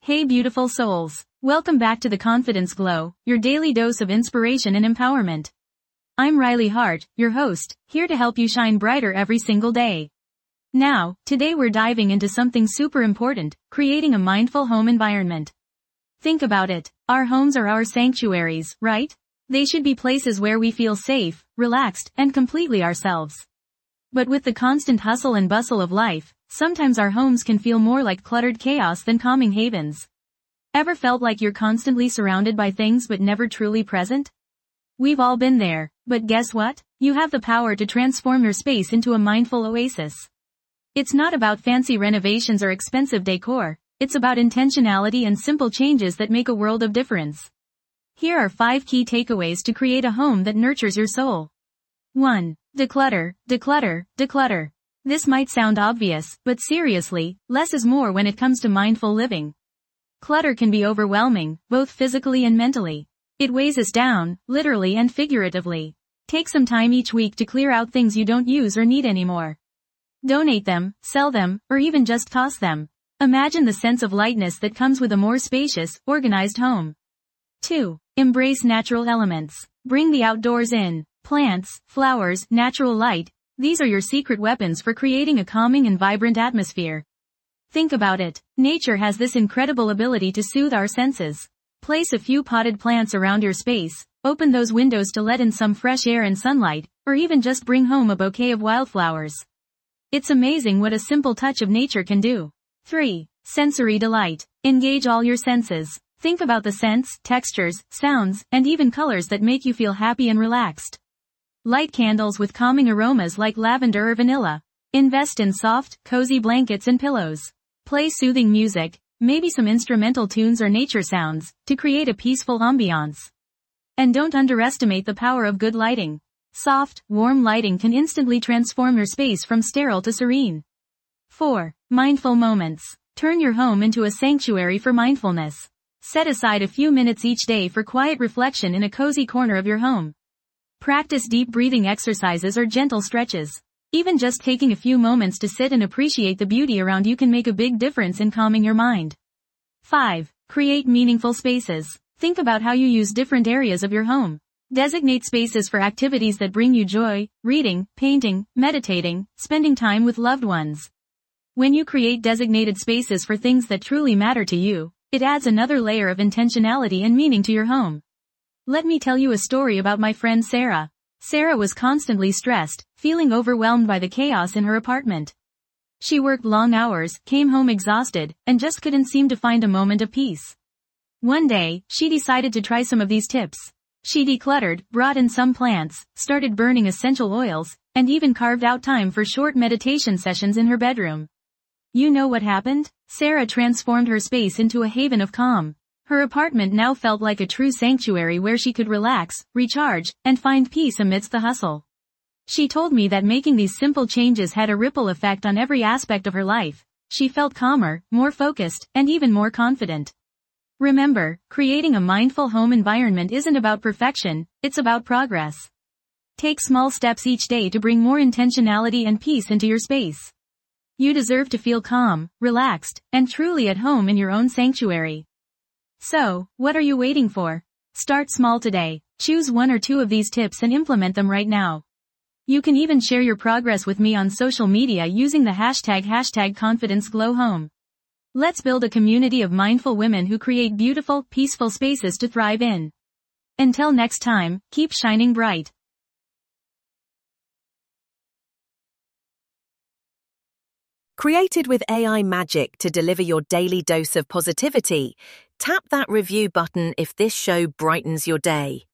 Hey beautiful souls. Welcome back to the Confidence Glow, your daily dose of inspiration and empowerment. I'm Riley Hart, your host, here to help you shine brighter every single day. Now, today we're diving into something super important, creating a mindful home environment. Think about it. Our homes are our sanctuaries, right? They should be places where we feel safe, relaxed, and completely ourselves. But with the constant hustle and bustle of life, sometimes our homes can feel more like cluttered chaos than calming havens. Ever felt like you're constantly surrounded by things but never truly present? We've all been there, but guess what? You have the power to transform your space into a mindful oasis. It's not about fancy renovations or expensive decor, it's about intentionality and simple changes that make a world of difference. Here are 5 key takeaways to create a home that nurtures your soul. 1. Declutter, declutter, declutter. This might sound obvious, but seriously, less is more when it comes to mindful living. Clutter can be overwhelming, both physically and mentally. It weighs us down, literally and figuratively. Take some time each week to clear out things you don't use or need anymore. Donate them, sell them, or even just toss them. Imagine the sense of lightness that comes with a more spacious, organized home. 2. Embrace natural elements. Bring the outdoors in. Plants, flowers, natural light. These are your secret weapons for creating a calming and vibrant atmosphere. Think about it. Nature has this incredible ability to soothe our senses. Place a few potted plants around your space, open those windows to let in some fresh air and sunlight, or even just bring home a bouquet of wildflowers. It's amazing what a simple touch of nature can do. 3. Sensory delight. Engage all your senses. Think about the scents, textures, sounds, and even colors that make you feel happy and relaxed. Light candles with calming aromas like lavender or vanilla. Invest in soft, cozy blankets and pillows. Play soothing music, maybe some instrumental tunes or nature sounds, to create a peaceful ambiance. And don't underestimate the power of good lighting. Soft, warm lighting can instantly transform your space from sterile to serene. 4. Mindful moments. Turn your home into a sanctuary for mindfulness. Set aside a few minutes each day for quiet reflection in a cozy corner of your home. Practice deep breathing exercises or gentle stretches. Even just taking a few moments to sit and appreciate the beauty around you can make a big difference in calming your mind. 5. Create meaningful spaces. Think about how you use different areas of your home. Designate spaces for activities that bring you joy, reading, painting, meditating, spending time with loved ones. When you create designated spaces for things that truly matter to you, it adds another layer of intentionality and meaning to your home. Let me tell you a story about my friend Sarah. Sarah was constantly stressed, feeling overwhelmed by the chaos in her apartment. She worked long hours, came home exhausted, and just couldn't seem to find a moment of peace. One day, she decided to try some of these tips. She decluttered, brought in some plants, started burning essential oils, and even carved out time for short meditation sessions in her bedroom. You know what happened? Sarah transformed her space into a haven of calm. Her apartment now felt like a true sanctuary where she could relax, recharge, and find peace amidst the hustle. She told me that making these simple changes had a ripple effect on every aspect of her life. She felt calmer, more focused, and even more confident. Remember, creating a mindful home environment isn't about perfection, it's about progress. Take small steps each day to bring more intentionality and peace into your space. You deserve to feel calm, relaxed, and truly at home in your own sanctuary. So, what are you waiting for? Start small today. Choose 1 or 2 of these tips and implement them right now. You can even share your progress with me on social media using the hashtag #ConfidenceGlowHome. Let's build a community of mindful women who create beautiful, peaceful spaces to thrive in. Until next time, keep shining bright. Created with AI magic to deliver your daily dose of positivity, tap that review button if this show brightens your day.